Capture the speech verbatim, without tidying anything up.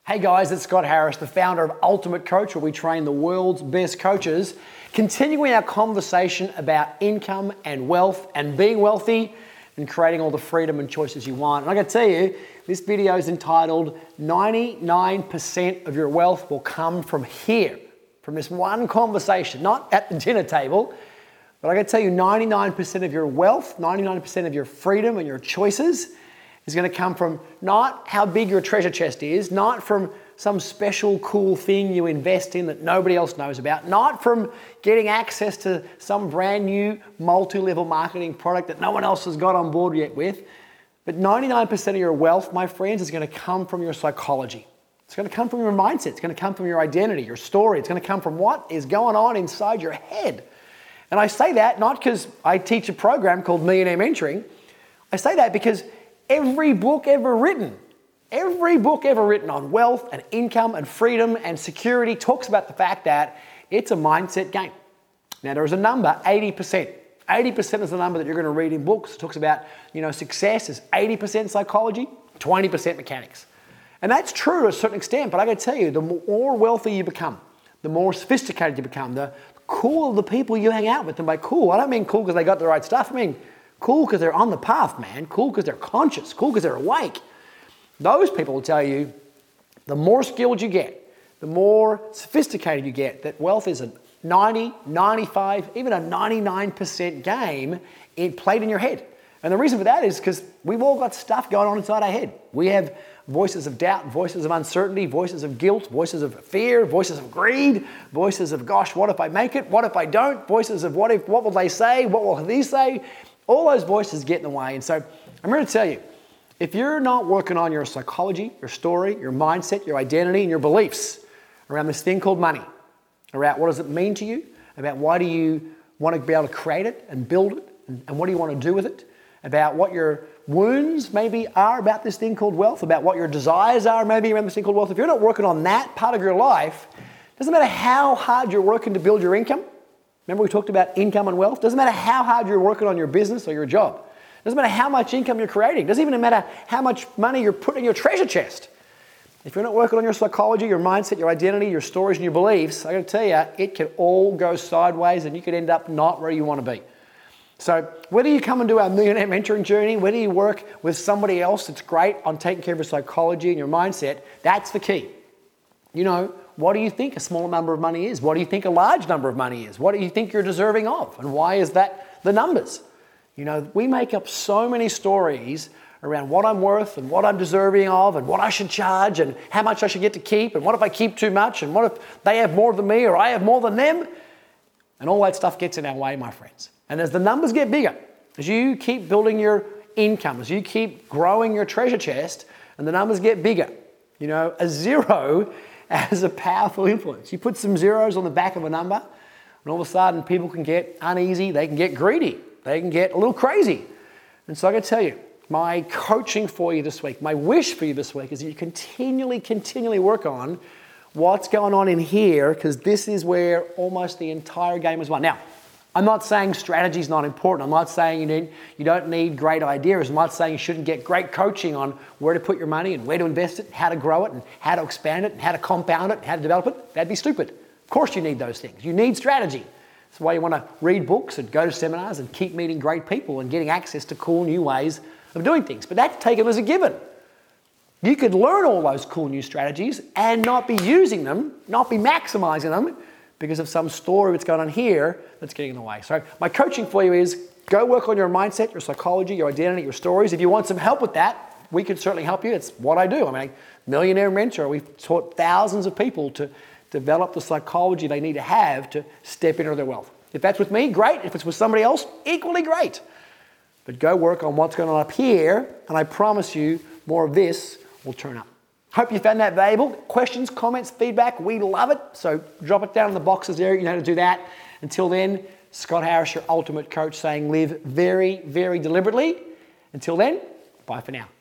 Hey guys, it's Scott Harris, the founder of Ultimate Coach, where we train the world's best coaches, continuing our conversation about income and wealth and being wealthy and creating all the freedom and choices you want. And I gotta tell you, this video is entitled ninety-nine percent of your wealth will come from here, from this one conversation, not at the dinner table, but I gotta tell you, ninety-nine percent of your wealth, ninety-nine percent of your freedom and your choices is going to come from not how big your treasure chest is, not from some special cool thing you invest in that nobody else knows about, not from getting access to some brand new multi-level marketing product that no one else has got on board yet with, but ninety-nine percent of your wealth, my friends, is going to come from your psychology. It's going to come from your mindset. It's going to come from your identity, your story. It's going to come from what is going on inside your head. And I say that not because I teach a program called Millionaire Mentoring. I say that because every book ever written, every book ever written on wealth and income and freedom and security talks about the fact that it's a mindset game. Now there's a number, eighty percent. eighty percent is the number that you're going to read in books. It talks about, you know, success is eighty percent psychology, twenty percent mechanics. And that's true to a certain extent, but I got to tell you, the more wealthy you become, the more sophisticated you become, the cooler the people you hang out with. And by cool, I don't mean cool because they got the right stuff. I mean cool because they're on the path, man. Cool because they're conscious. Cool because they're awake. Those people will tell you the more skilled you get, the more sophisticated you get, that wealth is a ninety, ninety-five, even a ninety-nine percent game in, played in your head. And the reason for that is because we've all got stuff going on inside our head. We have voices of doubt, voices of uncertainty, voices of guilt, voices of fear, voices of greed, voices of, gosh, what if I make it? What if I don't? Voices of what if, what will they say? What will he say? All those voices get in the way. And so I'm here to tell you, if you're not working on your psychology, your story, your mindset, your identity, and your beliefs around this thing called money, around what does it mean to you, about why do you want to be able to create it and build it, and, and what do you want to do with it, about what your wounds maybe are about this thing called wealth, about what your desires are maybe around this thing called wealth, if you're not working on that part of your life, doesn't matter how hard you're working to build your income. Remember we talked about income and wealth? Doesn't matter how hard you're working on your business or your job. Doesn't matter how much income you're creating. Doesn't even matter how much money you're putting in your treasure chest. If you're not working on your psychology, your mindset, your identity, your stories, and your beliefs, I got to tell you, it can all go sideways and you could end up not where you want to be. So whether you come and do our Millionaire Mentoring journey, whether you work with somebody else that's great on taking care of your psychology and your mindset, that's the key. You know, what do you think a small number of money is? What do you think a large number of money is? What do you think you're deserving of? And why is that the numbers? You know, we make up so many stories around what I'm worth and what I'm deserving of and what I should charge and how much I should get to keep and what if I keep too much and what if they have more than me or I have more than them? And all that stuff gets in our way, my friends. And as the numbers get bigger, as you keep building your income, as you keep growing your treasure chest and the numbers get bigger, you know, a zero as a powerful influence. You put some zeros on the back of a number and all of a sudden people can get uneasy, they can get greedy, they can get a little crazy. And so I got to tell you, my coaching for you this week, my wish for you this week is that you continually, continually work on what's going on in here, because this is where almost the entire game is won. Now, I'm not saying strategy is not important. I'm not saying you need, you don't need great ideas. I'm not saying you shouldn't get great coaching on where to put your money and where to invest it, how to grow it and how to expand it and how to compound it and how to develop it. That'd be stupid. Of course you need those things. You need strategy. That's why you want to read books and go to seminars and keep meeting great people and getting access to cool new ways of doing things. But that's taken as a given. You could learn all those cool new strategies and not be using them, not be maximizing them, because of some story that's going on here that's getting in the way. So my coaching for you is go work on your mindset, your psychology, your identity, your stories. If you want some help with that, we can certainly help you. It's what I do. I'm a millionaire mentor. We've taught thousands of people to develop the psychology they need to have to step into their wealth. If that's with me, great. If it's with somebody else, equally great. But go work on what's going on up here, and I promise you more of this will turn up. Hope you found that valuable. Questions, comments, feedback, we love it. So drop it down in the boxes there. You know how to do that. Until then, Scott Harris, your ultimate coach, saying live very, very deliberately. Until then, bye for now.